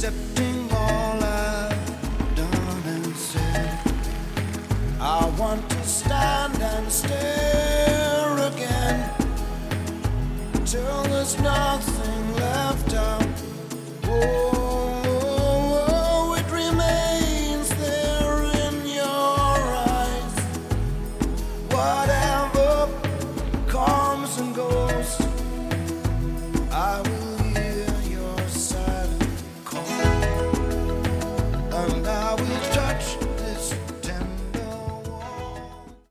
accepting all I've done and said. I want to stand and stare again till there's nothing left out. Oh, it remains there in your eyes. Whatever comes and goes, I will